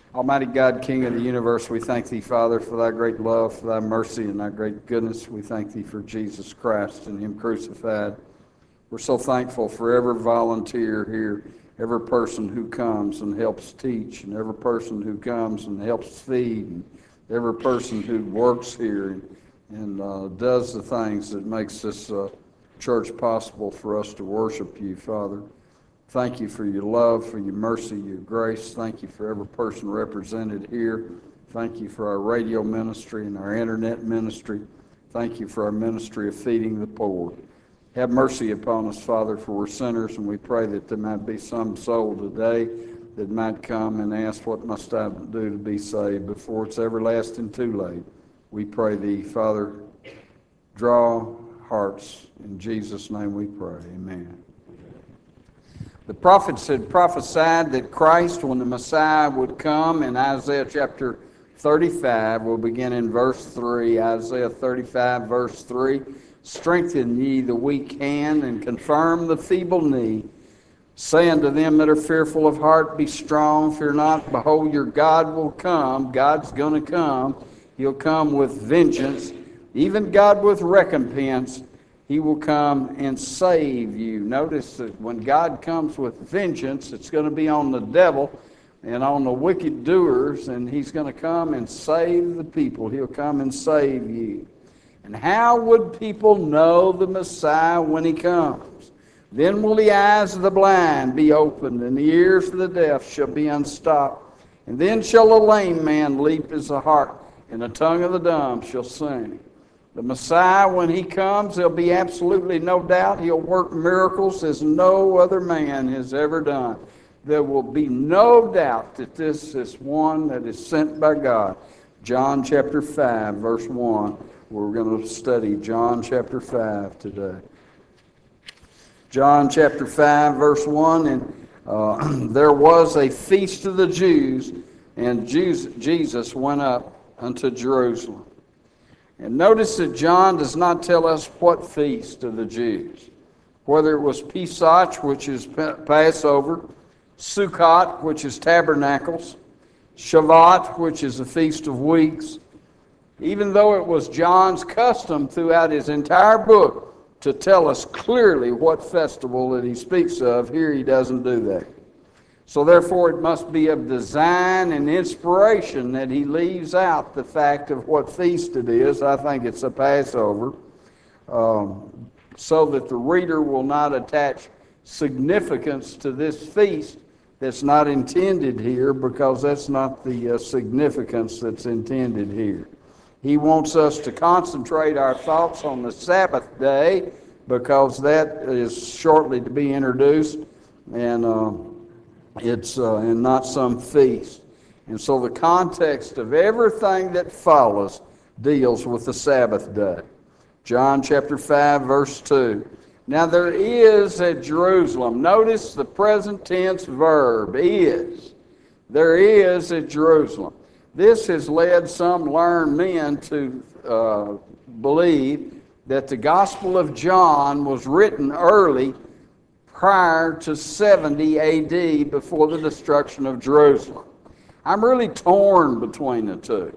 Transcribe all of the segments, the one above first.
Almighty God, King of the universe, we thank thee, Father, for thy great love, for thy mercy, and thy great goodness. We thank thee for Jesus Christ and him crucified. We're so thankful for every volunteer here, every person who comes and helps teach, and every person who comes and helps feed, and every person who works here and does the things that makes this church possible for us to worship you, Father. Thank you for your love, for your mercy, your grace. Thank you for every person represented here. Thank you for our radio ministry and our internet ministry. Thank you for our ministry of feeding the poor. Have mercy upon us, Father, for we're sinners, and we pray that there might be some soul today that might come and ask, what must I do to be saved, before it's everlasting too late. We pray thee, Father, draw hearts. In Jesus' name we pray. Amen. The prophets had prophesied that Christ, when the Messiah would come, in Isaiah chapter 35, we'll begin in verse 3, Isaiah 35, verse 3, strengthen ye the weak hand and confirm the feeble knee, saying to them that are fearful of heart, be strong, fear not, behold, your God will come. God's going to come. He'll come with vengeance, even God with recompense. He will come and save you. Notice that when God comes with vengeance, it's going to be on the devil and on the wicked doers, and he's going to come and save the people. He'll come and save you. And how would people know the Messiah when he comes? Then will the eyes of the blind be opened, and the ears of the deaf shall be unstopped. And then shall a lame man leap as a hart, and the tongue of the dumb shall sing. The Messiah, when he comes, there'll be absolutely no doubt he'll work miracles as no other man has ever done. There will be no doubt that this is one that is sent by God. John chapter 5, verse 1. We're going to study John chapter 5 today. John chapter 5, verse 1. And there was a feast of the Jews, and Jesus went up unto Jerusalem. And notice that John does not tell us what feast of the Jews, whether it was Pesach, which is Passover, Sukkot, which is Tabernacles, Shavuot, which is the Feast of Weeks. Even though it was John's custom throughout his entire book to tell us clearly what festival that he speaks of, here he doesn't do that. So therefore it must be of design and inspiration that he leaves out the fact of what feast it is. I think it's a Passover, so that the reader will not attach significance to this feast that's not intended here, because that's not the significance that's intended here. He wants us to concentrate our thoughts on the Sabbath day, because that is shortly to be introduced, and it's and not some feast. And so the context of everything that follows deals with the Sabbath day. John chapter 5, verse 2. Now there is at Jerusalem, notice the present tense verb, is. There is at Jerusalem. This has led some learned men to believe that the Gospel of John was written early, prior to 70 A.D., before the destruction of Jerusalem. I'm really torn between the two.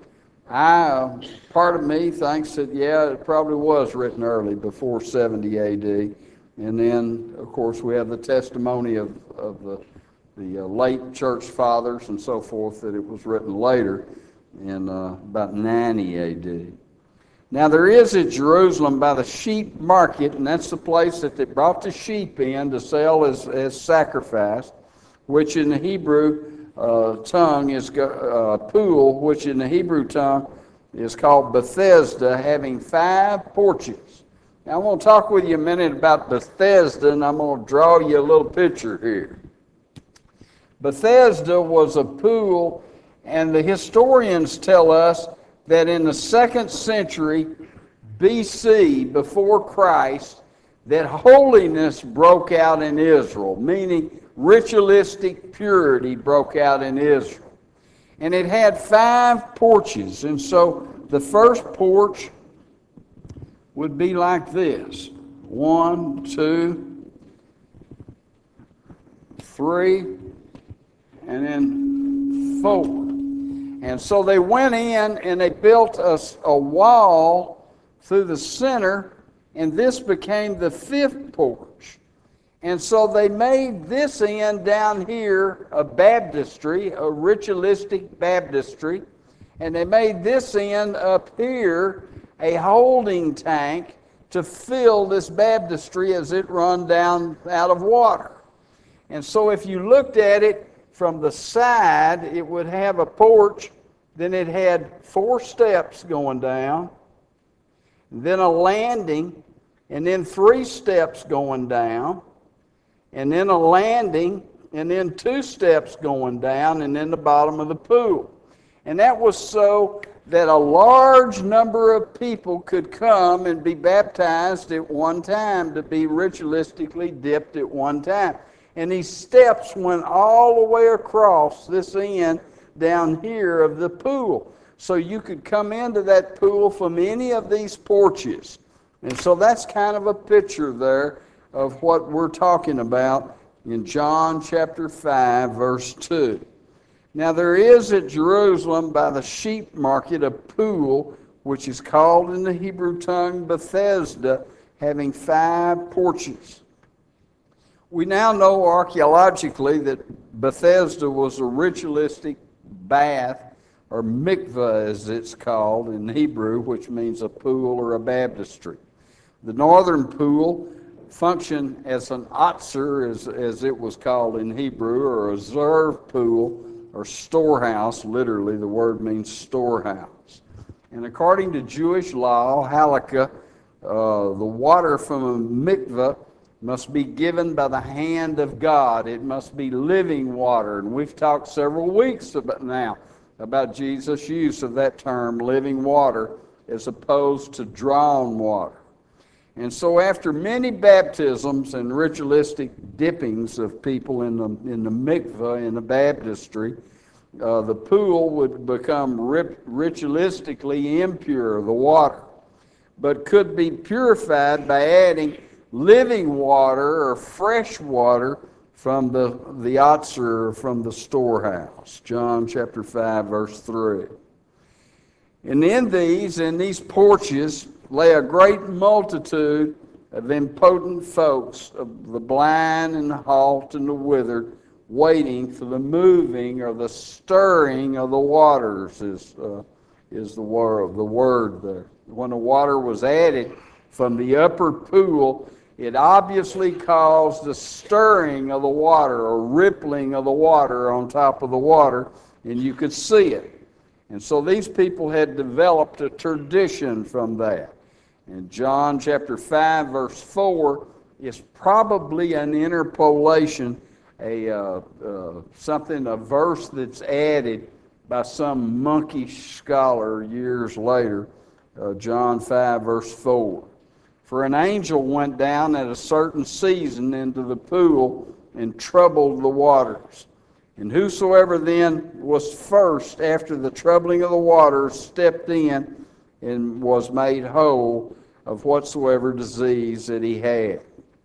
Part of me thinks that, yeah, it probably was written early, before 70 A.D., and then, of course, we have the testimony of the late church fathers and so forth that it was written later, in about 90 A.D. Now there is at Jerusalem by the sheep market, and that's the place that they brought the sheep in to sell as sacrifice, which in the Hebrew tongue is pool, which in the Hebrew tongue is called Bethesda, having 5 porches. Now I'm going to talk with you a minute about Bethesda, and I'm going to draw you a little picture here. Bethesda was a pool, and the historians tell us that in the 2nd century B.C., before Christ, that holiness broke out in Israel, meaning ritualistic purity broke out in Israel. And it had 5 porches, and so the first porch would be like this: 1, 2, 3, and then 4. And so they went in and they built a wall through the center, and this became the fifth porch. And so they made this end down here a baptistry, a ritualistic baptistry, and they made this end up here a holding tank to fill this baptistry as it run down out of water. And so if you looked at it from the side, it would have a porch, then it had 4 steps going down, then a landing, and then 3 steps going down, and then a landing, and then 2 steps going down, and then the bottom of the pool. And that was so that a large number of people could come and be baptized at one time, to be ritualistically dipped at one time. And these steps went all the way across this end down here of the pool. So you could come into that pool from any of these porches. And so that's kind of a picture there of what we're talking about in John chapter 5, verse 2. Now there is at Jerusalem by the sheep market a pool, which is called in the Hebrew tongue Bethesda, having 5 porches. We now know archaeologically that Bethesda was a ritualistic bath, or mikveh as it's called in Hebrew, which means a pool or a baptistry. The northern pool functioned as an otzer, as it was called in Hebrew, or a reserve pool, or storehouse. Literally, the word means storehouse. And according to Jewish law, halakha, the water from a mikveh must be given by the hand of God. It must be living water. And we've talked several weeks about Jesus' use of that term, living water, as opposed to drawn water. And so after many baptisms and ritualistic dippings of people in the mikveh, in the baptistry, the pool would become ritualistically impure, the water, but could be purified by adding living water or fresh water from the otzer, from the storehouse. John chapter 5, verse 3. And in these porches lay a great multitude of impotent folks, of the blind and the halt and the withered, waiting for the moving or the stirring of the waters, is the word there. When the water was added from the upper pool, it obviously caused the stirring of the water, or rippling of the water on top of the water, and you could see it. And so these people had developed a tradition from that. And John chapter 5, verse 4 is probably an interpolation, a verse that's added by some monkish scholar years later. John 5, verse 4. For an angel went down at a certain season into the pool and troubled the waters. And whosoever then was first after the troubling of the waters stepped in and was made whole of whatsoever disease that he had.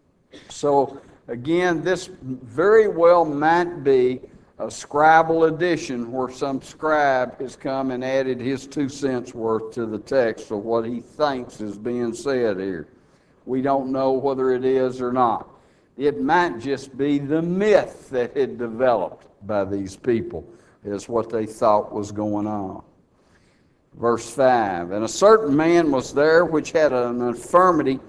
So again, this very well might be a scribal edition where some scribe has come and added his 2 cents worth to the text of what he thinks is being said here. We don't know whether it is or not. It might just be the myth that had developed by these people, is what they thought was going on. Verse 5, and a certain man was there which had an infirmity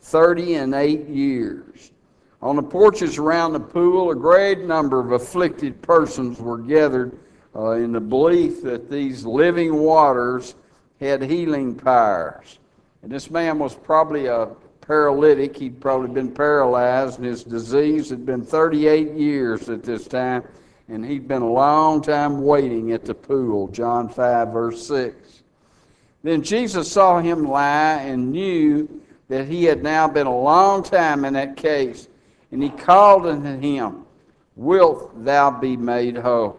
38 years. On the porches around the pool, a great number of afflicted persons were gathered in the belief that these living waters had healing powers. And this man was probably a paralytic. He'd probably been paralyzed, and his disease had been 38 years at this time, and he'd been a long time waiting at the pool. John 5, verse 6. Then Jesus saw him lie and knew that he had now been a long time in that case, and he called unto him, Wilt thou be made whole?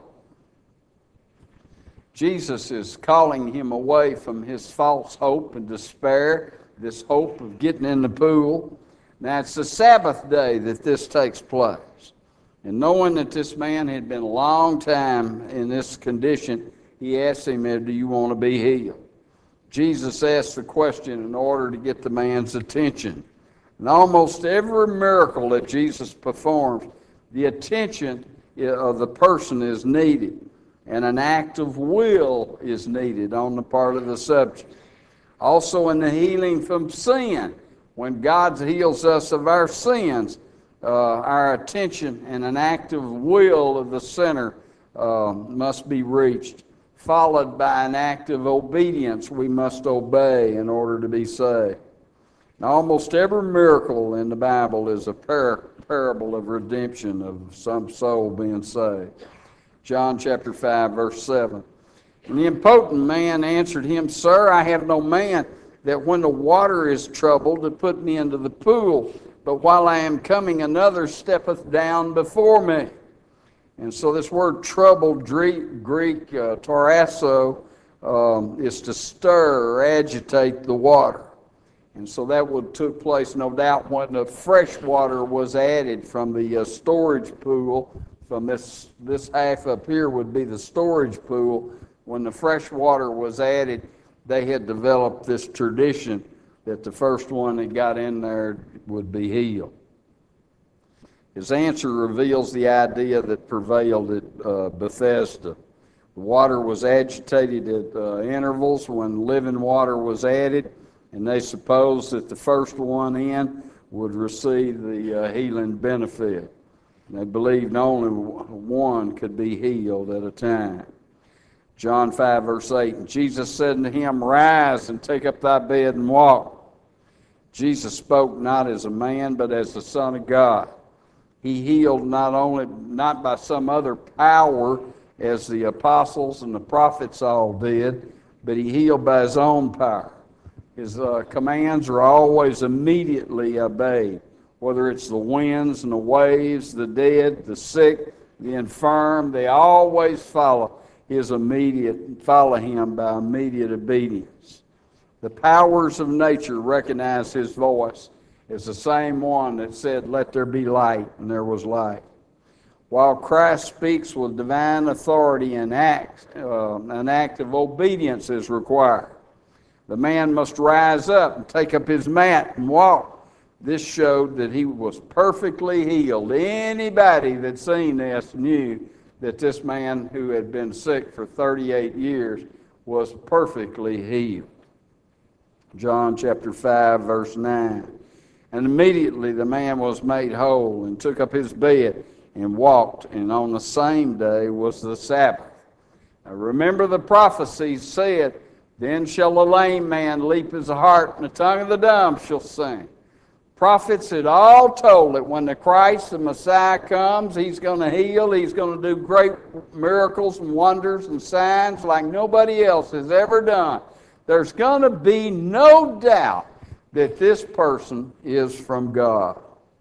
Jesus is calling him away from his false hope and despair, this hope of getting in the pool. Now it's the Sabbath day that this takes place. And knowing that this man had been a long time in this condition, he asked him, do you want to be healed? Jesus asked the question in order to get the man's attention. And almost every miracle that Jesus performs, the attention of the person is needed, and an act of will is needed on the part of the subject. Also in the healing from sin, when God heals us of our sins, our attention and an act of will of the sinner must be reached, followed by an act of obedience we must obey in order to be saved. Now, almost every miracle in the Bible is a parable of redemption of some soul being saved. John chapter 5, verse 7. And the impotent man answered him, Sir, I have no man that when the water is troubled to put me into the pool, but while I am coming another steppeth down before me. And so this word troubled, Greek torasso, is to stir or agitate the water. And so that took place, no doubt, when the fresh water was added from the storage pool. From this half up here would be the storage pool. When the fresh water was added, they had developed this tradition that the first one that got in there would be healed. His answer reveals the idea that prevailed at Bethesda. The water was agitated at intervals when living water was added, and they supposed that the first one in would receive the healing benefit. They believed only one could be healed at a time. John 5, verse 8, and Jesus said unto him, Rise and take up thy bed and walk. Jesus spoke not as a man, but as the Son of God. He healed not by some other power as the apostles and the prophets all did, but he healed by his own power. His commands are always immediately obeyed, whether it's the winds and the waves, the dead, the sick, the infirm, they always follow him by immediate obedience. The powers of nature recognize his voice as the same one that said, Let there be light, and there was light. While Christ speaks with divine authority and an act of obedience is required. The man must rise up and take up his mat and walk. This showed that he was perfectly healed. Anybody that seen this knew that this man who had been sick for 38 years was perfectly healed. John chapter 5, verse 9. And immediately the man was made whole and took up his bed and walked, and on the same day was the Sabbath. Now remember the prophecy said, Then shall the lame man leap as a hart, and the tongue of the dumb shall sing. Prophets had all told that when the Christ, the Messiah, comes, he's going to heal, he's going to do great miracles and wonders and signs like nobody else has ever done. There's going to be no doubt that this person is from God.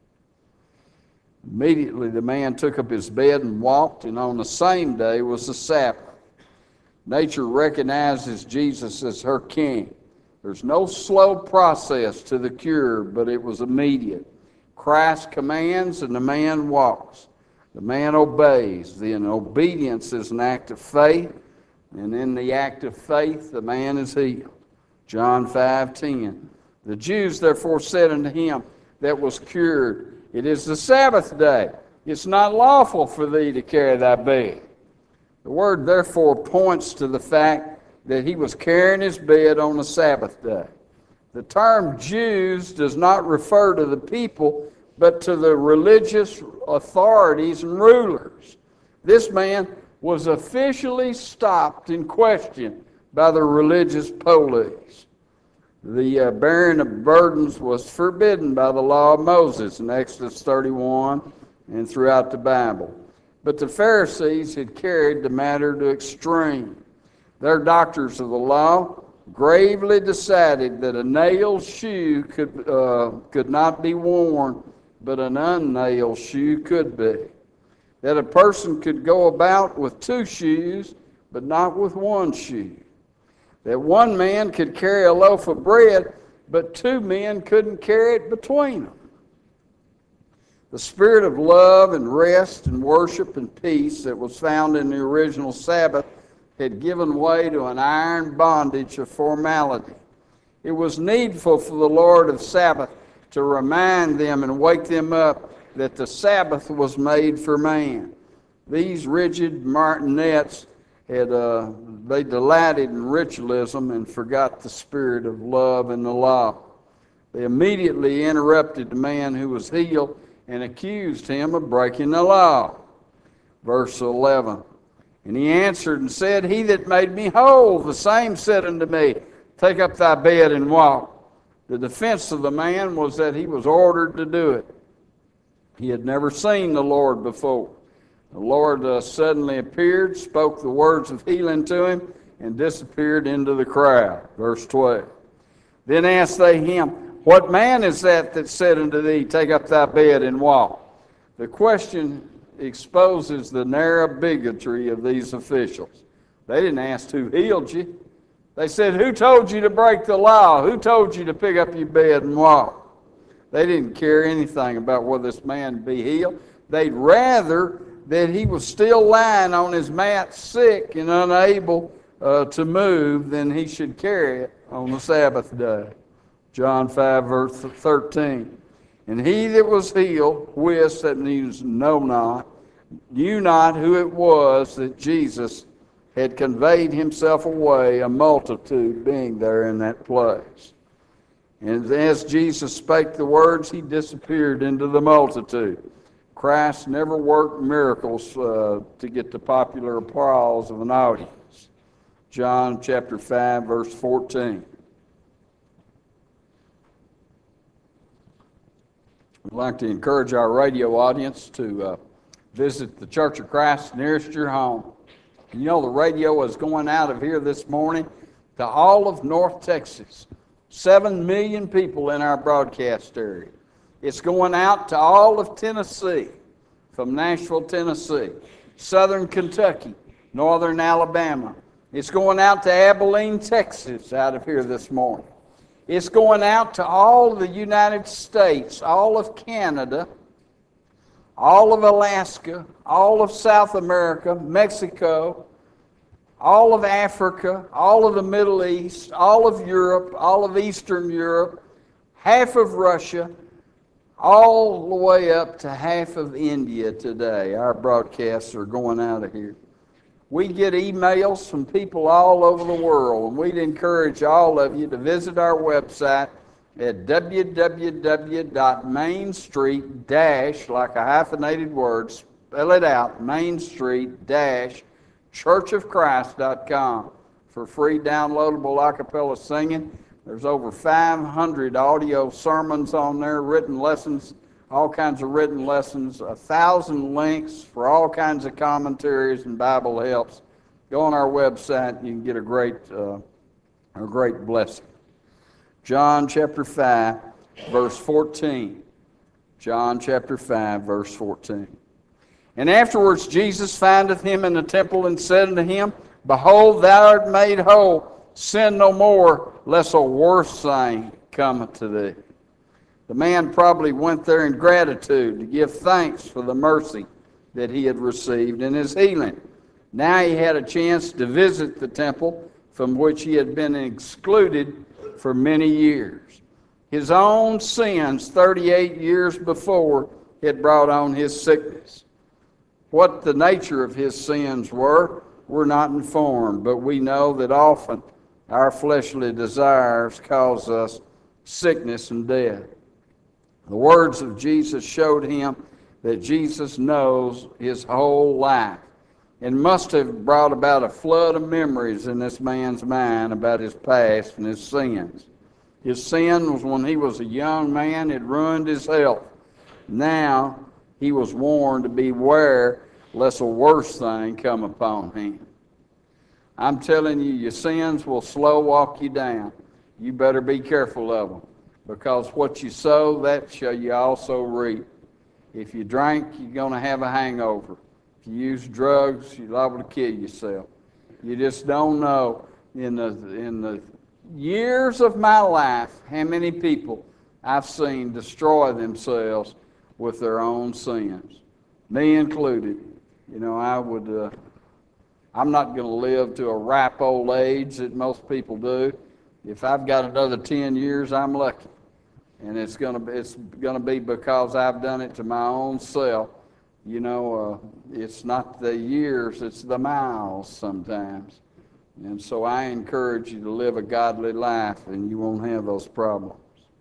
Immediately the man took up his bed and walked, and on the same day was the Sabbath. Nature recognizes Jesus as her king. There's no slow process to the cure, but it was immediate. Christ commands and the man walks. The man obeys. Then obedience is an act of faith, and in the act of faith the man is healed. John 5:10. The Jews therefore said unto him that was cured, It is the Sabbath day. It's not lawful for thee to carry thy bed. The word therefore points to the fact that he was carrying his bed on the Sabbath day. The term Jews does not refer to the people, but to the religious authorities and rulers. This man was officially stopped and questioned by the religious police. The bearing of burdens was forbidden by the law of Moses in Exodus 31 and throughout the Bible. But the Pharisees had carried the matter to extreme. Their doctors of the law gravely decided that a nailed shoe could not be worn, but an unnailed shoe could be. That a person could go about with two shoes, but not with one shoe. That one man could carry a loaf of bread, but two men couldn't carry it between them. The spirit of love and rest and worship and peace that was found in the original Sabbath had given way to an iron bondage of formality. It was needful for the Lord of Sabbath to remind them and wake them up that the Sabbath was made for man. These rigid martinets they delighted in ritualism and forgot the spirit of love and the law. They immediately interrupted the man who was healed and accused him of breaking the law. Verse 11, and he answered and said, He that made me whole, the same said unto me, Take up thy bed and walk. The defense of the man was that he was ordered to do it. He had never seen the Lord before. The Lord suddenly appeared, spoke the words of healing to him, and disappeared into the crowd. Verse 12. Then asked they him, What man is that said unto thee, Take up thy bed and walk? The question exposes the narrow bigotry of these officials. They didn't ask who healed you. They said, Who told you to break the law? Who told you to pick up your bed and walk? They didn't care anything about whether this man be healed. They'd rather that he was still lying on his mat sick and unable to move than he should carry it on the Sabbath day. John 5, verse 13. And he that was healed, wist, that means knew not who it was that Jesus had conveyed himself away, a multitude being there in that place. And as Jesus spake the words, he disappeared into the multitude. Christ never worked miracles to get the popular applause of an audience. John chapter 5, verse 14. We'd like to encourage our radio audience to visit the Church of Christ nearest your home. You know, the radio is going out of here this morning to all of North Texas. 7 million people in our broadcast area. It's going out to all of Tennessee, from Nashville, Tennessee, southern Kentucky, northern Alabama. It's going out to Abilene, Texas, out of here this morning. It's going out to all of the United States, all of Canada, all of Alaska, all of South America, Mexico, all of Africa, all of the Middle East, all of Europe, all of Eastern Europe, half of Russia, all the way up to half of India today. Our broadcasts are going out of here. We get emails from people all over the world, and we'd encourage all of you to visit our website at www.mainstreet- like a hyphenated word, spell it out, mainstreet-churchofchrist.com for free downloadable a cappella singing. There's over 500 audio sermons on there, written lessons, all kinds of written lessons, 1,000 links for all kinds of commentaries and Bible helps. Go on our website and you can get a great blessing. John chapter 5, verse 14. John chapter 5, verse 14. And afterwards Jesus findeth him in the temple and said unto him, Behold, thou art made whole. Sin no more, lest a worse thing come to thee. The man probably went there in gratitude to give thanks for the mercy that he had received in his healing. Now he had a chance to visit the temple from which he had been excluded for many years. His own sins 38 years before had brought on his sickness. What the nature of his sins were, we're not informed, but we know that often our fleshly desires cause us sickness and death. The words of Jesus showed him that Jesus knows his whole life and must have brought about a flood of memories in this man's mind about his past and his sins. His sin was when he was a young man, it ruined his health. Now he was warned to beware lest a worse thing come upon him. I'm telling you, your sins will slow walk you down. You better be careful of them, because what you sow, that shall you also reap. If you drink, you're going to have a hangover. If you use drugs, you're liable to kill yourself. You just don't know. In the years of my life, how many people I've seen destroy themselves with their own sins, me included. You know, I'm not going to live to a ripe old age that most people do. If I've got another 10 years, I'm lucky. And it's going to be because I've done it to my own self. You know, it's not the years, it's the miles sometimes. And so I encourage you to live a godly life, and you won't have those problems.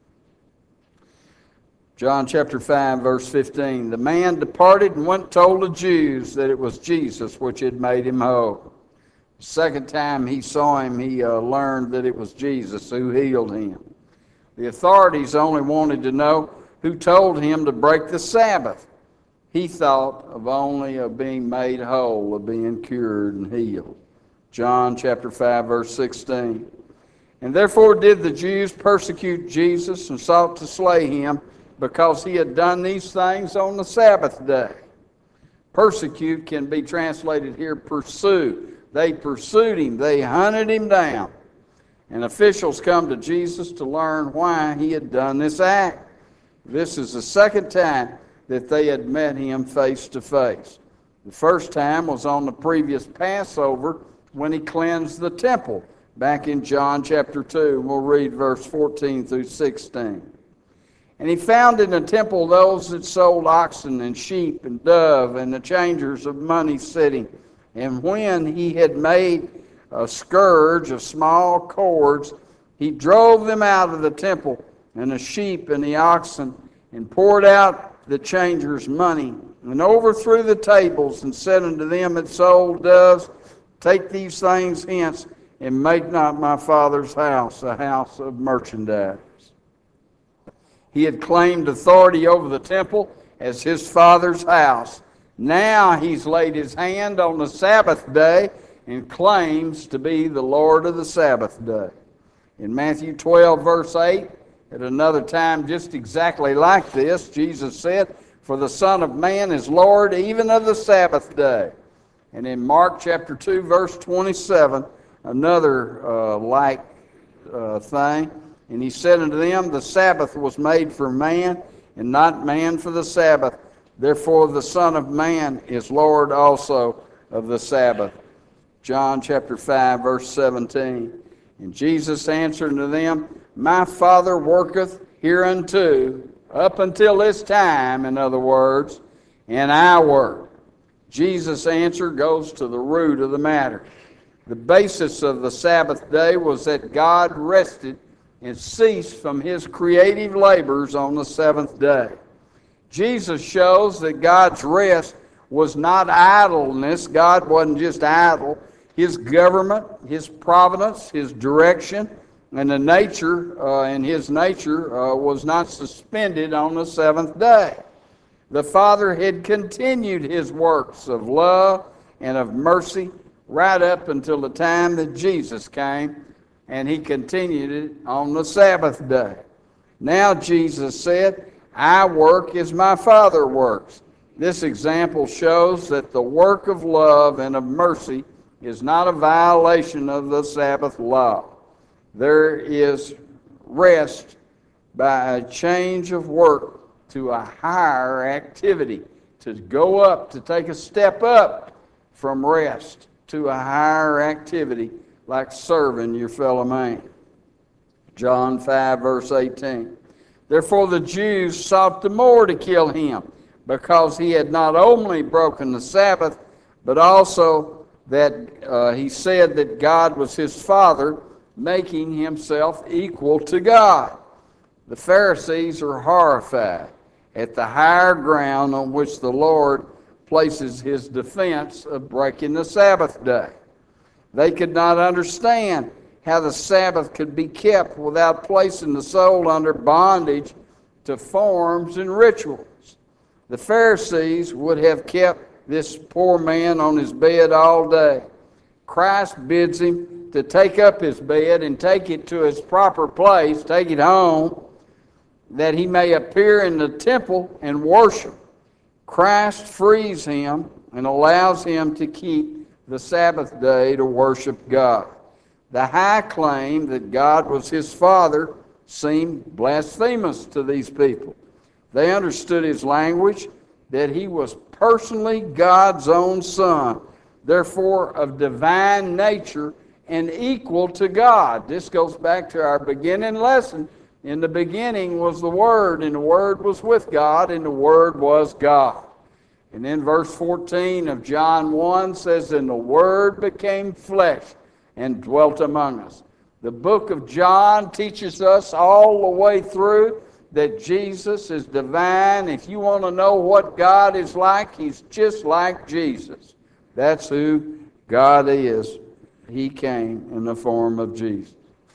John chapter 5, verse 15. The man departed and went and told the Jews that it was Jesus which had made him whole. The second time he saw him, he learned that it was Jesus who healed him. The authorities only wanted to know who told him to break the Sabbath. He thought of only of being made whole, of being cured and healed. John chapter 5, verse 16. And therefore did the Jews persecute Jesus and sought to slay him, because he had done these things on the Sabbath day. Persecute can be translated here pursue. They pursued him. They hunted him down. And officials come to Jesus to learn why he had done this act. This is the second time that they had met him face to face. The first time was on the previous Passover when he cleansed the temple, back in John chapter 2. We'll read verse 14 through 16. And he found in the temple those that sold oxen and sheep and dove and the changers of money sitting. And when he had made a scourge of small cords, he drove them out of the temple, and the sheep and the oxen, and poured out the changers' money, and overthrew the tables, and said unto them that sold doves, Take these things hence, and make not my Father's house a house of merchandise. He had claimed authority over the temple as his Father's house. Now he's laid his hand on the Sabbath day and claims to be the Lord of the Sabbath day. In Matthew 12, verse 8, at another time just exactly like this, Jesus said, For the Son of Man is Lord even of the Sabbath day. And in Mark chapter 2, verse 27, another thing, and he said unto them, The Sabbath was made for man, and not man for the Sabbath. Therefore the Son of Man is Lord also of the Sabbath. John chapter 5, verse 17. And Jesus answered unto them, My Father worketh hereunto, up until this time, in other words, and I work. Jesus' answer goes to the root of the matter. The basis of the Sabbath day was that God rested and ceased from his creative labors on the seventh day. Jesus shows that God's rest was not idleness. God wasn't just idle. His government, his providence, his direction, and the nature his nature was not suspended on the seventh day. The Father had continued his works of love and of mercy right up until the time that Jesus came, and he continued it on the Sabbath day. Now Jesus said, I work as my Father works. This example shows that the work of love and of mercy is not a violation of the Sabbath law. There is rest by a change of work to a higher activity, to go up, to take a step up from rest to a higher activity like serving your fellow man. John 5, verse 18. Therefore the Jews sought the more to kill him, because he had not only broken the Sabbath, but also that he said that God was his Father, making himself equal to God. The Pharisees are horrified at the higher ground on which the Lord places his defense of breaking the Sabbath day. They could not understand how the Sabbath could be kept without placing the soul under bondage to forms and rituals. The Pharisees would have kept this poor man on his bed all day. Christ bids him to take up his bed and take it to its proper place, take it home, that he may appear in the temple and worship. Christ frees him and allows him to keep the Sabbath day to worship God. The high claim that God was his Father seemed blasphemous to these people. They understood his language, that he was personally God's own Son, therefore of divine nature and equal to God. This goes back to our beginning lesson. In the beginning was the Word, and the Word was with God, and the Word was God. And then verse 14 of John 1 says, and the Word became flesh and dwelt among us. The book of John teaches us all the way through that Jesus is divine. If you want to know what God is like, He's just like Jesus. That's who God is. He came in the form of Jesus.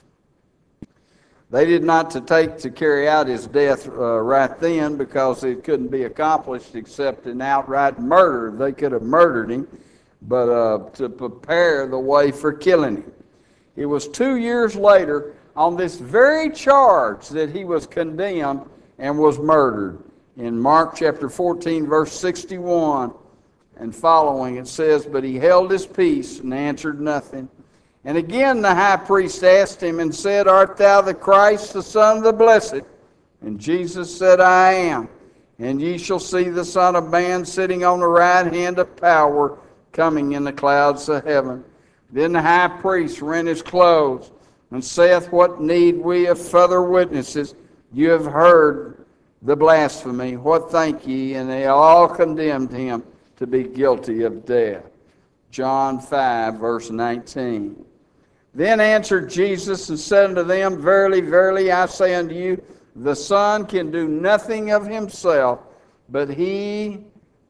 They did not to carry out His death right then, because it couldn't be accomplished except in outright murder. They could have murdered Him, but to prepare the way for killing Him. It was 2 years later, on this very charge, that He was condemned and was murdered. In Mark chapter 14, verse 61 and following, it says, but He held His peace and answered nothing. And again the high priest asked Him and said, art thou the Christ, the Son of the Blessed? And Jesus said, I am. And ye shall see the Son of Man sitting on the right hand of power, coming in the clouds of heaven. Then the high priest rent his clothes, and saith, what need we of further witnesses? You have heard the blasphemy. What think ye? And they all condemned Him to be guilty of death. John 5, verse 19. Then answered Jesus and said unto them, verily, verily, I say unto you, the Son can do nothing of Himself, but what He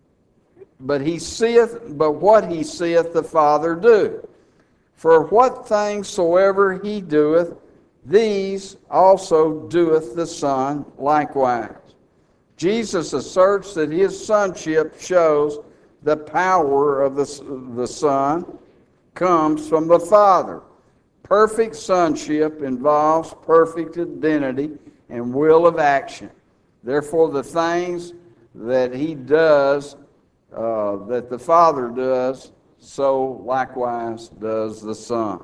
seeth the Father do. For what things soever He doeth, these also doeth the Son likewise. Jesus asserts that His sonship shows the power of the Son comes from the Father. Perfect sonship involves perfect identity and will of action. Therefore, the things that He does, that the Father does, so likewise does the Son.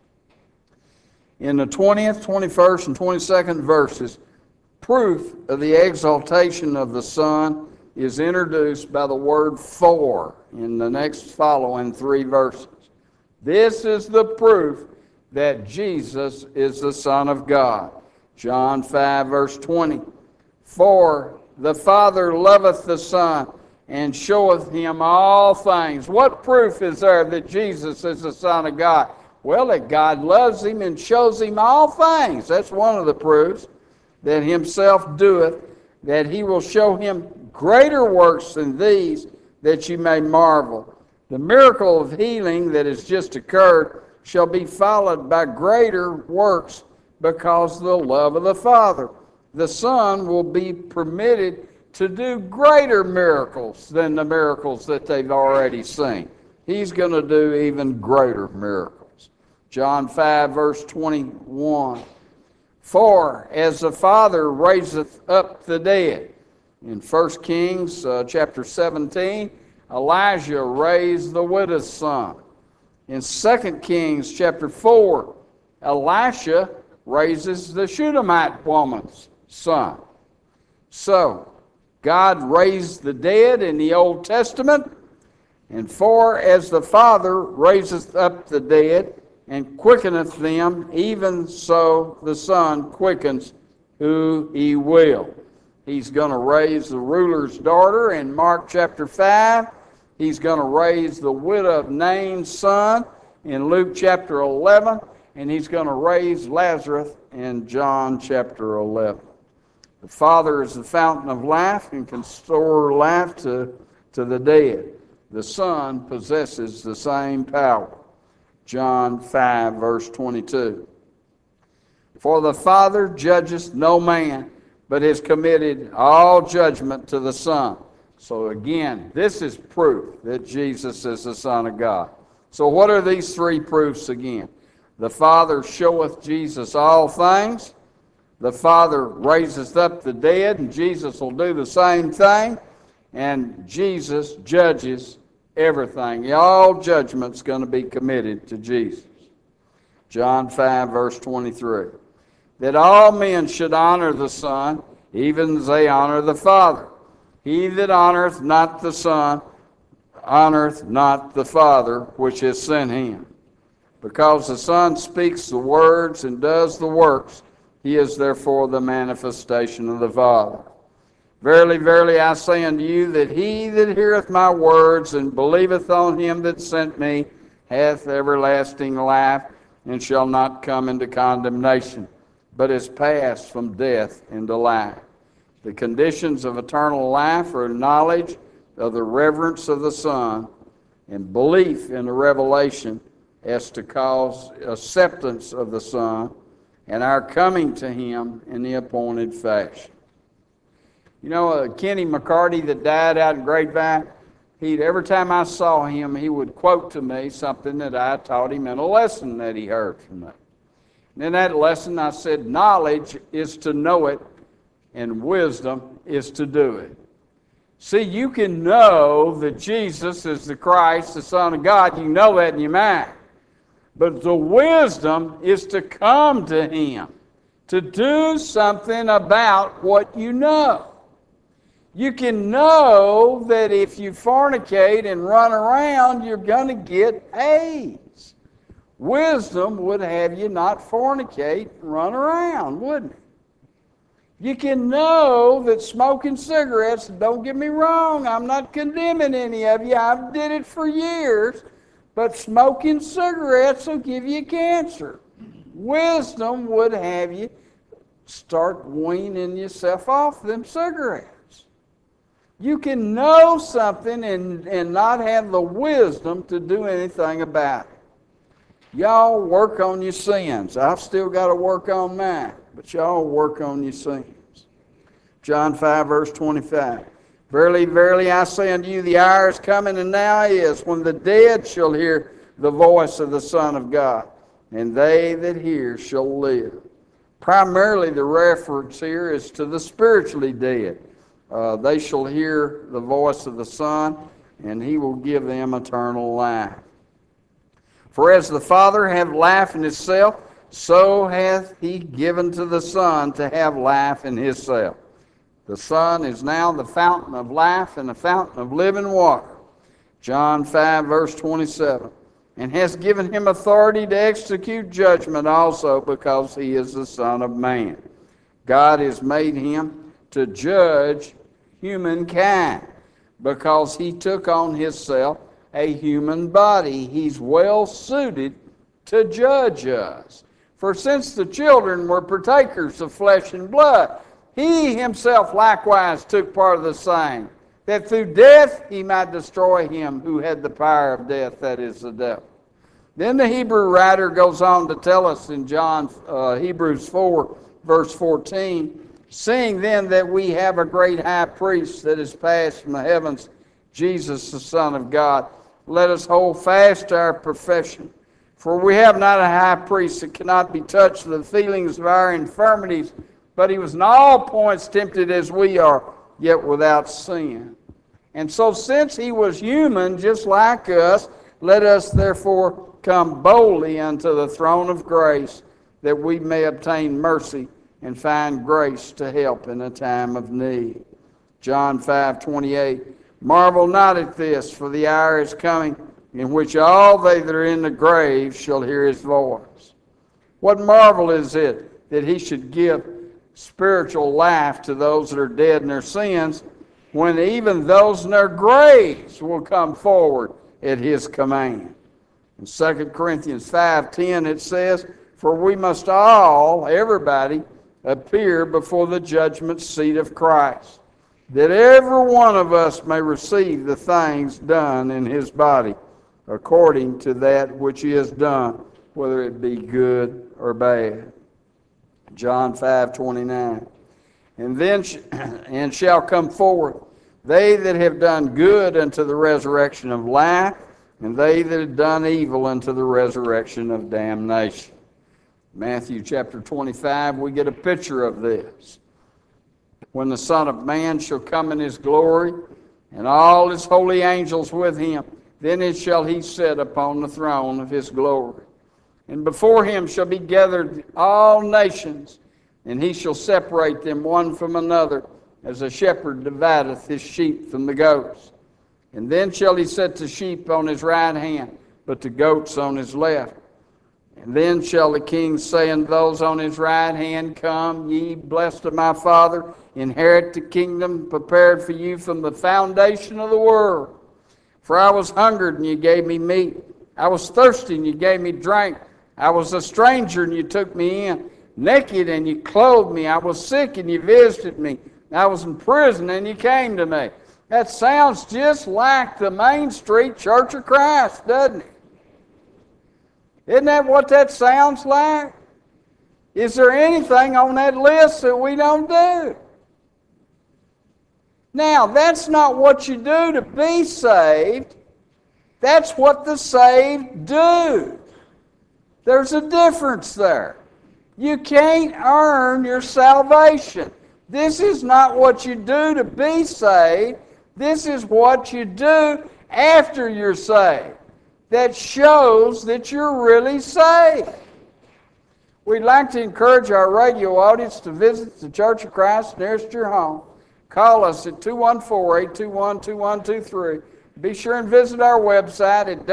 In the 20th, 21st, and 22nd verses, proof of the exaltation of the Son is introduced by the word for in the next following 3 verses. This is the proof that Jesus is the Son of God. John 5, verse 20. For the Father loveth the Son, and showeth Him all things. What proof is there that Jesus is the Son of God? Well, that God loves Him and shows Him all things. That's one of the proofs. That Himself doeth, that He will show Him greater works than these, that you may marvel. The miracle of healing that has just occurred shall be followed by greater works, because of the love of the Father. The Son will be permitted to do greater miracles than the miracles that they've already seen. He's going to do even greater miracles. John 5, verse 21. For as the Father raiseth up the dead. In 1 Kings chapter 17, Elijah raised the widow's son. In 2 Kings chapter 4, Elisha raises the Shunammite woman's son. So, God raised the dead in the Old Testament, and for as the Father raiseth up the dead and quickeneth them, even so the Son quickens who He will. He's going to raise the ruler's daughter in Mark chapter 5. He's going to raise the widow of Nain's son in Luke chapter 11. And He's going to raise Lazarus in John chapter 11. The Father is the fountain of life and can restore life to the dead. The Son possesses the same power. John 5, verse 22. For the Father judgeth no man, but has committed all judgment to the Son. So again, this is proof that Jesus is the Son of God. So what are these 3 proofs again? The Father showeth Jesus all things. The Father raises up the dead, and Jesus will do the same thing. And Jesus judges everything. All judgment's going to be committed to Jesus. John 5, verse 23. That all men should honor the Son, even as they honor the Father. He that honoreth not the Son honoreth not the Father which has sent him. Because the Son speaks the words and does the works, he is therefore the manifestation of the Father. Verily, verily, I say unto you, that he that heareth my words and believeth on him that sent me hath everlasting life, and shall not come into condemnation, but is passed from death into life. The conditions of eternal life are knowledge of the reverence of the Son, and belief in the revelation as to cause acceptance of the Son, and our coming to him in the appointed fashion. You know, Kenny McCarty that died out in Grapevine, every time I saw him, he would quote to me something that I taught him in a lesson that he heard from me. And in that lesson, I said, knowledge is to know it, and wisdom is to do it. See, you can know that Jesus is the Christ, the Son of God. You can know that in your mind. But the wisdom is to come to him, to do something about what you know. You can know that if you fornicate and run around, you're going to get AIDS. Wisdom would have you not fornicate and run around, wouldn't it? You can know that smoking cigarettes, don't get me wrong, I'm not condemning any of you, I've did it for years, but smoking cigarettes will give you cancer. Wisdom would have you start weaning yourself off them cigarettes. You can know something and not have the wisdom to do anything about it. Y'all work on your sins. I've still got to work on mine, but y'all work on your sins. John 5, verse 25. Verily, verily, I say unto you, the hour is coming, and now is, when the dead shall hear the voice of the Son of God, and they that hear shall live. Primarily, the reference here is to the spiritually dead. They shall hear the voice of the Son, and he will give them eternal life. For as the Father hath life in himself, so hath he given to the Son to have life in himself. The Son is now the fountain of life and the fountain of living water. John 5, verse 27. And has given him authority to execute judgment also, because he is the Son of Man. God has made him to judge humankind, because he took on himself a human body. He's well suited to judge us. For since the children were partakers of flesh and blood, he himself likewise took part of the same, that through death he might destroy him who had the power of death, that is the devil. Then the Hebrew writer goes on to tell us in Hebrews 4, verse 14, seeing then that we have a great high priest that is passed from the heavens, Jesus the Son of God, let us hold fast to our profession. For we have not a high priest that cannot be touched with the feelings of our infirmities, but he was in all points tempted as we are, yet without sin. And so since he was human, just like us, let us therefore come boldly unto the throne of grace, that we may obtain mercy and find grace to help in a time of need. John 5:28. Marvel not at this, for the hour is coming in which all they that are in the grave shall hear his voice. What marvel is it that he should give spiritual life to those that are dead in their sins, when even those in their graves will come forward at his command? In 2 Corinthians 5:10 it says, for we must all, everybody, appear before the judgment seat of Christ, that every one of us may receive the things done in his body, according to that which he has done, whether it be good or bad. John 5:29. And then shall come forth they that have done good unto the resurrection of life, and they that have done evil unto the resurrection of damnation. Matthew chapter 25, we get a picture of this. When the Son of Man shall come in his glory, and all his holy angels with him, then shall he sit upon the throne of his glory. And before him shall be gathered all nations, and he shall separate them one from another, as a shepherd divideth his sheep from the goats. And then shall he set the sheep on his right hand, but the goats on his left. And then shall the king say unto those on his right hand, Come, ye blessed of my Father, inherit the kingdom prepared for you from the foundation of the world. For I was hungered, and you gave me meat. I was thirsty, and you gave me drink. I was a stranger, and you took me in. Naked, and you clothed me. I was sick, and you visited me. I was in prison, and you came to me. That sounds just like the Main Street Church of Christ, doesn't it? Isn't that what that sounds like? Is there anything on that list that we don't do? Now, that's not what you do to be saved. That's what the saved do. There's a difference there. You can't earn your salvation. This is not what you do to be saved. This is what you do after you're saved. That shows that you're really saved. We'd like to encourage our radio audience to visit the Church of Christ nearest your home. Call us at 214-821-2123. Be sure and visit our website at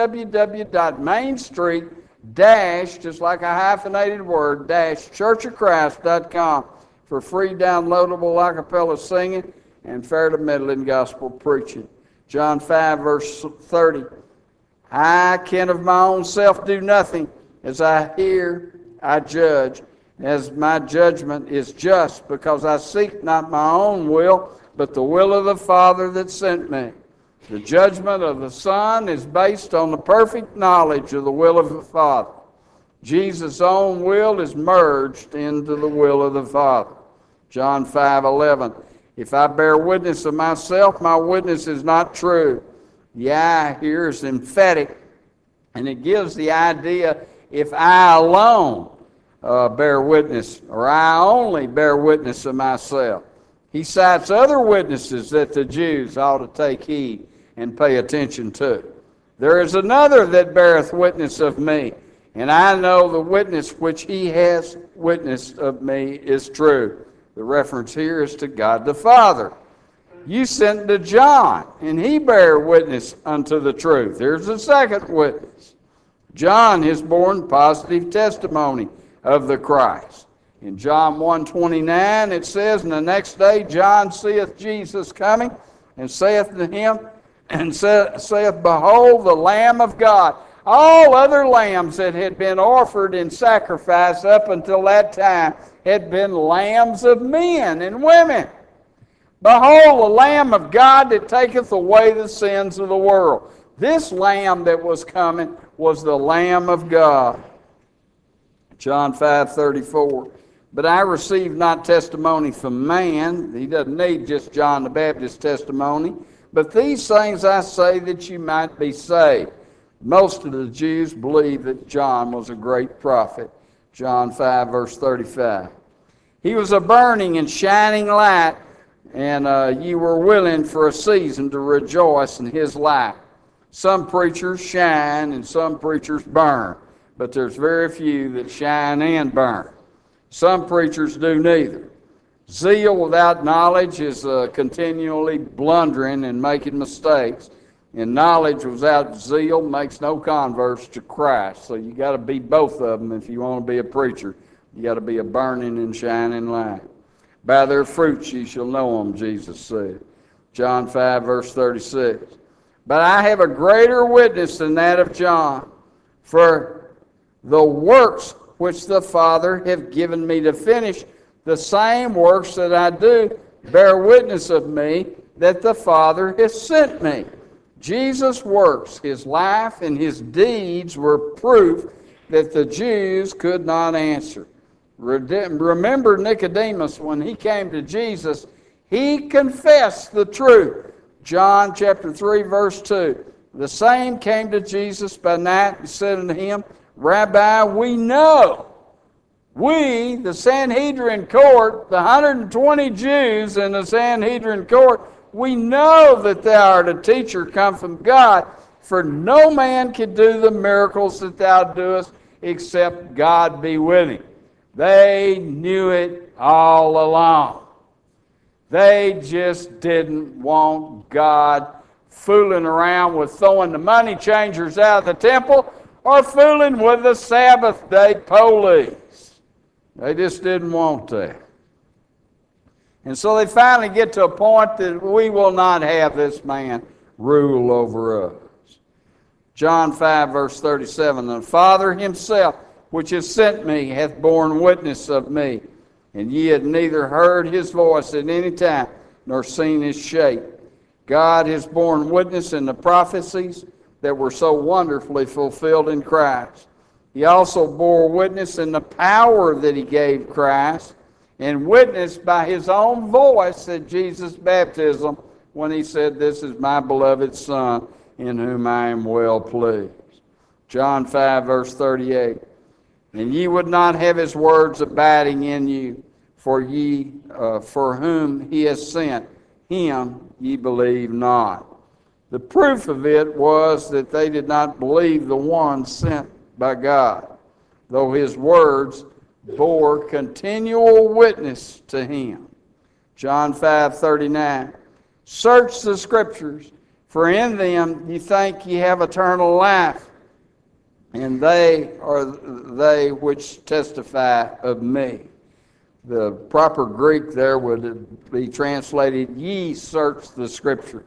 www.mainstreet- just like a hyphenated word, churchofchrist.com for free downloadable a cappella singing and fair to middling gospel preaching. John 5, verse 30. I can of my own self do nothing. As I hear, I judge. As my judgment is just, because I seek not my own will, but the will of the Father that sent me. The judgment of the Son is based on the perfect knowledge of the will of the Father. Jesus' own will is merged into the will of the Father. John 5:11. If I bear witness of myself, my witness is not true. The I here is emphatic, and it gives the idea if I alone bear witness, or I only bear witness of myself. He cites other witnesses that the Jews ought to take heed and pay attention to. There is another that beareth witness of me, and I know the witness which he has witnessed of me is true. The reference here is to God the Father. You sent to John, and he bare witness unto the truth. Here's the second witness. John has borne positive testimony of the Christ. In John 1:29 it says, And the next day John seeth Jesus coming, and saith to him, and saith, Behold, the Lamb of God. All other lambs that had been offered in sacrifice up until that time had been lambs of men and women. Behold, the Lamb of God that taketh away the sins of the world. This Lamb that was coming was the Lamb of God. John 5:34. But I receive not testimony from man. He doesn't need just John the Baptist's testimony. But these things I say that you might be saved. Most of the Jews believed that John was a great prophet. John 5, verse 35. He was a burning and shining light, and you were willing for a season to rejoice in his light. Some preachers shine and some preachers burn, but there's very few that shine and burn. Some preachers do neither. Zeal without knowledge is continually blundering and making mistakes, and knowledge without zeal makes no converts to Christ. So you got to be both of them if you want to be a preacher. You got to be a burning and shining light. By their fruits ye shall know them, Jesus said. John 5, verse 36. But I have a greater witness than that of John, for the works which the Father hath given me to finish, the same works that I do, bear witness of me that the Father hath sent me. Jesus' works, his life and his deeds were proof that the Jews could not answer. Remember Nicodemus, when he came to Jesus, he confessed the truth. John chapter 3, verse 2. The same came to Jesus by night and said unto him, Rabbi, we know. We, the Sanhedrin court, the 120 Jews in the Sanhedrin court, we know that thou art a teacher come from God, for no man can do the miracles that thou doest except God be with him. They knew it all along. They just didn't want God fooling around with throwing the money changers out of the temple or fooling with the Sabbath day police. They just didn't want that. And so they finally get to a point that we will not have this man rule over us. John 5, verse 37, the Father himself, which has sent me, hath borne witness of me, and ye had neither heard his voice at any time, nor seen his shape. God has borne witness in the prophecies that were so wonderfully fulfilled in Christ. He also bore witness in the power that he gave Christ, and witnessed by his own voice at Jesus' baptism when he said, "This is my beloved Son, in whom I am well pleased." John 5, verse 38. And ye would not have his words abiding in you, for whom he has sent, him ye believe not. The proof of it was that they did not believe the one sent by God, though his words bore continual witness to him. John 5:39. Search the Scriptures, for in them ye think ye have eternal life, and they are they which testify of me. The proper Greek there would be translated, ye search the Scriptures.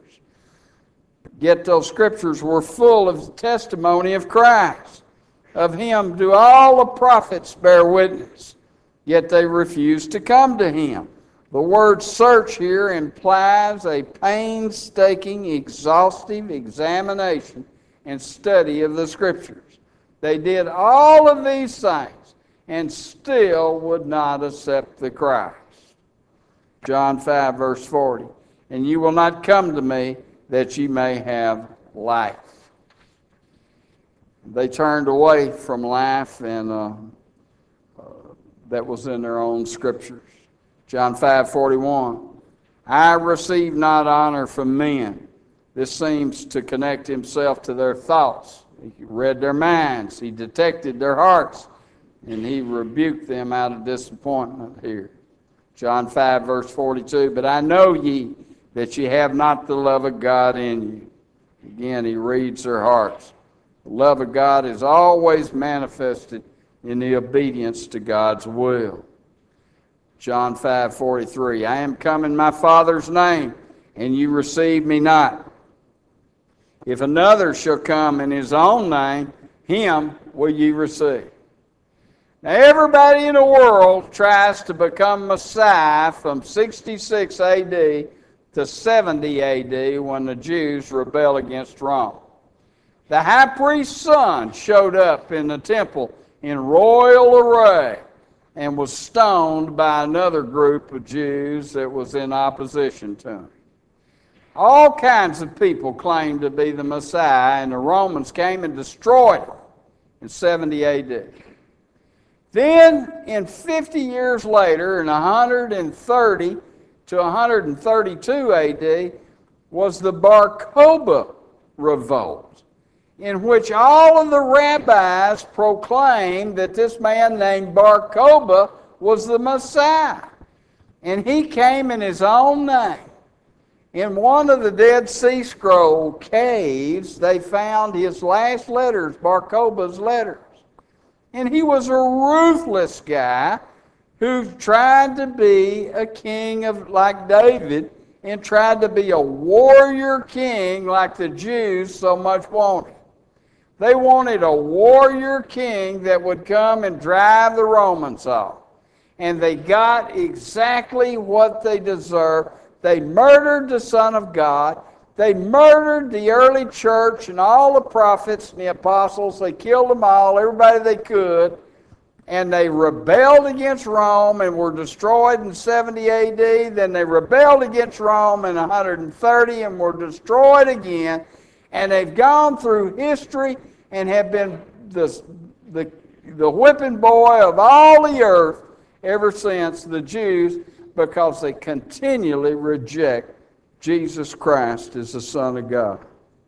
Yet those Scriptures were full of testimony of Christ. Of him do all the prophets bear witness, yet they refuse to come to him. The word search here implies a painstaking, exhaustive examination and study of the Scriptures. They did all of these things and still would not accept the Christ. John 5, verse 40. And you will not come to me that ye may have life. They turned away from life, and that was in their own Scriptures. John 5:41. I receive not honor from men. This seems to connect himself to their thoughts. He read their minds. He detected their hearts, and he rebuked them out of disappointment here. John 5, verse 42. But I know ye that ye have not the love of God in you. Again, he reads their hearts. The love of God is always manifested in the obedience to God's will. John 5:43, I am come in my Father's name, and you receive me not. If another shall come in his own name, him will ye receive. Now everybody in the world tries to become Messiah from 66 A.D. to 70 A.D. when the Jews rebel against Rome. The high priest's son showed up in the temple in royal array and was stoned by another group of Jews that was in opposition to him. All kinds of people claimed to be the Messiah, and the Romans came and destroyed him in 70 A.D. Then, in 50 years later, in 130 to 132 A.D., was the Bar Kokhba revolt, in which all of the rabbis proclaimed that this man named Bar Kokhba was the Messiah. And he came in his own name. In one of the Dead Sea Scroll caves, they found his last letters, Bar Kokhba's letters. And he was a ruthless guy who tried to be a king like David and tried to be a warrior king like the Jews so much wanted. They wanted a warrior king that would come and drive the Romans off. And they got exactly what they deserved. They murdered the Son of God. They murdered the early church and all the prophets and the apostles. They killed them all, everybody they could. And they rebelled against Rome and were destroyed in 70 A.D. Then they rebelled against Rome in 130 and were destroyed again. And they've gone through history and have been the whipping boy of all the earth ever since, the Jews, because they continually reject Jesus Christ as the Son of God.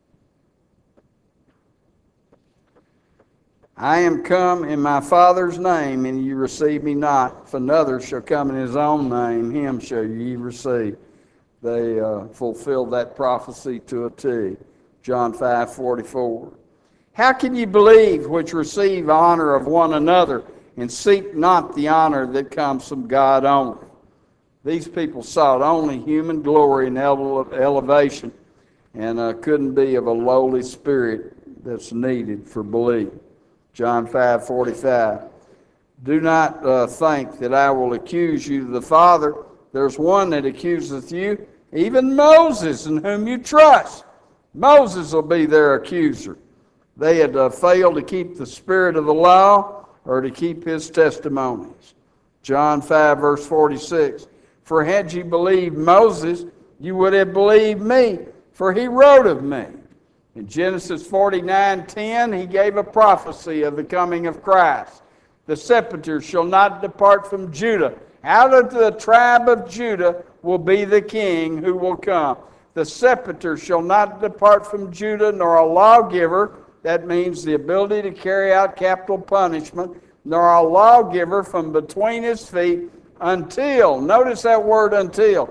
I am come in my Father's name, and ye receive me not. If another shall come in his own name, him shall ye receive. They fulfilled that prophecy to a T. John 5:44. How can ye believe which receive honor of one another and seek not the honor that comes from God only? These people sought only human glory and elevation, and couldn't be of a lowly spirit that's needed for belief. John 5:45. Do not think that I will accuse you to the Father. There's one that accuseth you, even Moses, in whom you trust. Moses will be their accuser. They had failed to keep the spirit of the law or to keep his testimonies. John 5, verse 46. For had ye believed Moses, you would have believed me, for he wrote of me. In Genesis 49:10, he gave a prophecy of the coming of Christ. The scepter shall not depart from Judah. Out of the tribe of Judah will be the king who will come. The scepter shall not depart from Judah, nor a lawgiver, that means the ability to carry out capital punishment, nor a lawgiver from between his feet until, notice that word until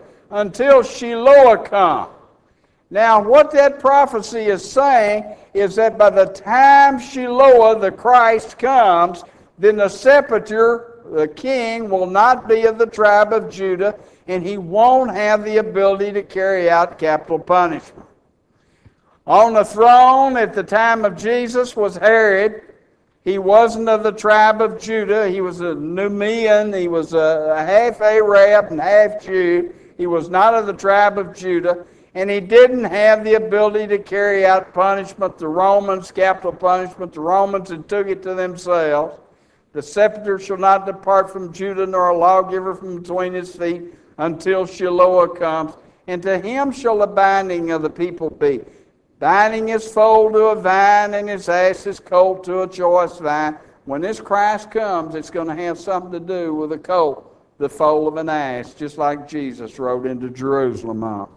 Shiloh come. Now, what that prophecy is saying is that by the time Shiloh, the Christ, comes, then the scepter, the king, will not be of the tribe of Judah, and he won't have the ability to carry out capital punishment. On the throne at the time of Jesus was Herod. He wasn't of the tribe of Judah. He was a Numidian. He was a half Arab and half Jew. He was not of the tribe of Judah. And he didn't have the ability to carry out punishment. The Romans, capital punishment, the Romans had took it to themselves. The scepter shall not depart from Judah, nor a lawgiver from between his feet, until Shiloh comes. And to him shall the binding of the people be. Binding his foal to a vine, and his ass his colt to a choice vine. When this Christ comes, it's going to have something to do with a colt, the foal of an ass, just like Jesus rode into Jerusalem on.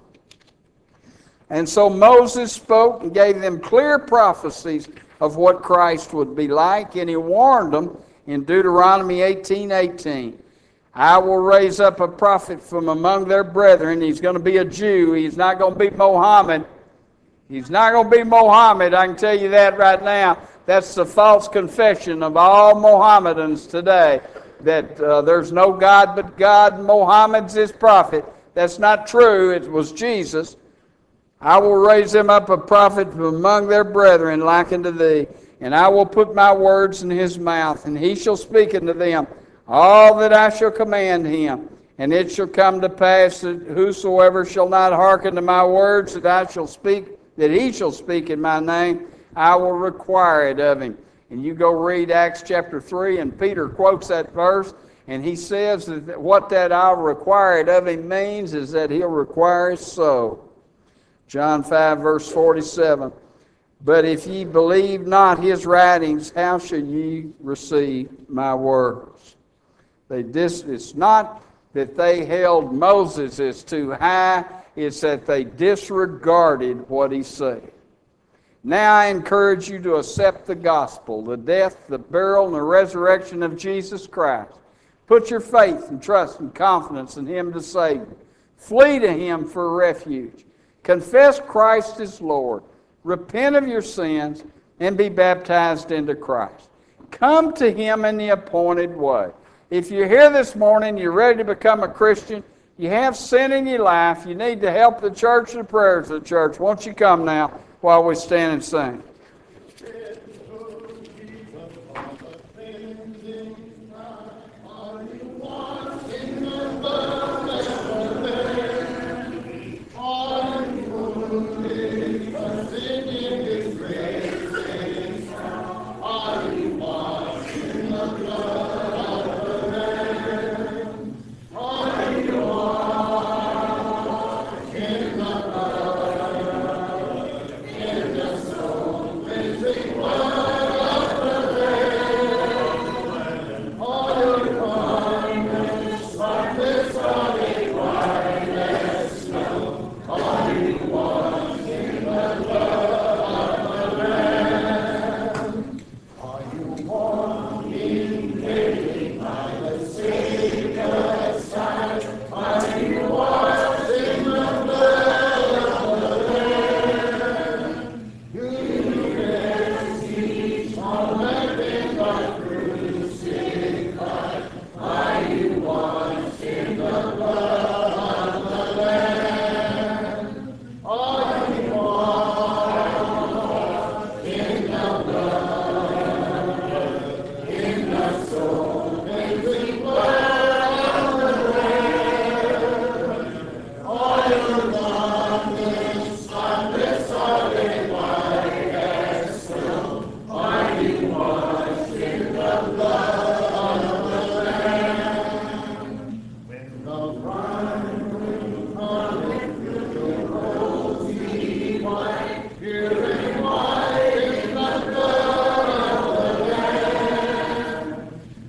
And so Moses spoke and gave them clear prophecies of what Christ would be like, and he warned them in Deuteronomy 18:18. I will raise up a prophet from among their brethren. He's going to be a Jew. He's not going to be Mohammed. He's not going to be Mohammed, I can tell you that right now. That's the false confession of all Mohammedans today, that there's no God but God, Mohammed's his prophet. That's not true. It was Jesus. I will raise him up a prophet from among their brethren like unto thee, and I will put my words in his mouth, and he shall speak unto them all that I shall command him. And it shall come to pass that whosoever shall not hearken to my words that he shall speak in my name, I will require it of him. And you go read Acts chapter 3, and Peter quotes that verse, and he says that what that I'll require it of him means is that he'll require his soul. John 5, verse 47. But if ye believe not his writings, how shall ye receive my words? It's not that they held Moses as too high, it's that they disregarded what he said. Now I encourage you to accept the gospel, the death, the burial, and the resurrection of Jesus Christ. Put your faith and trust and confidence in him to save you. Flee to him for refuge. Confess Christ as Lord. Repent of your sins and be baptized into Christ. Come to him in the appointed way. If you're here this morning, you're ready to become a Christian, you have sin in your life, you need to help the church and the prayers of the church. Won't you come now while we stand and sing?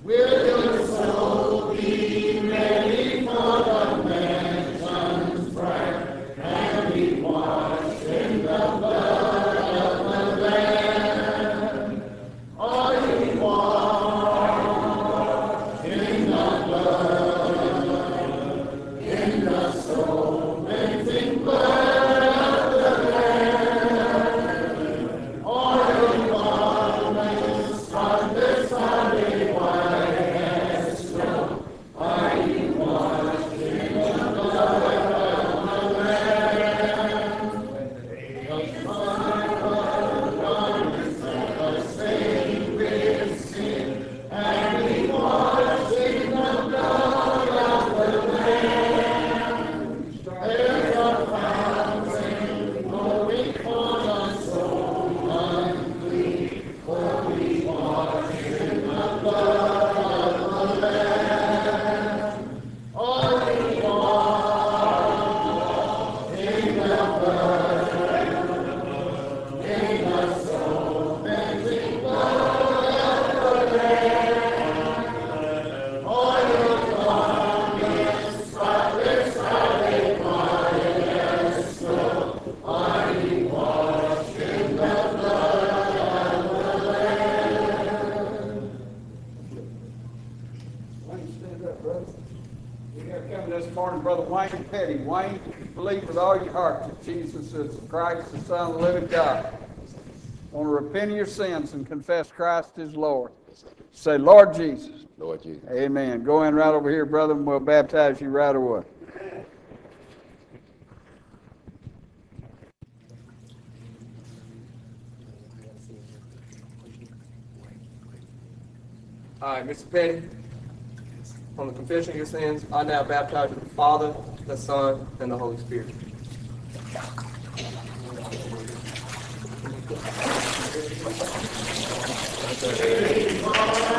Wayne Petty. Wayne, believe with all your heart that Jesus is Christ, the Son of the living God. Want to repent of your sins and confess Christ is Lord. Say, Lord Jesus. Lord Jesus. Amen. Go in right over here, brother, and we'll baptize you right away. All right, Mr. Petty, on the confession of your sins, I now baptize you in the Father, the Son, and the Holy Spirit. Amen.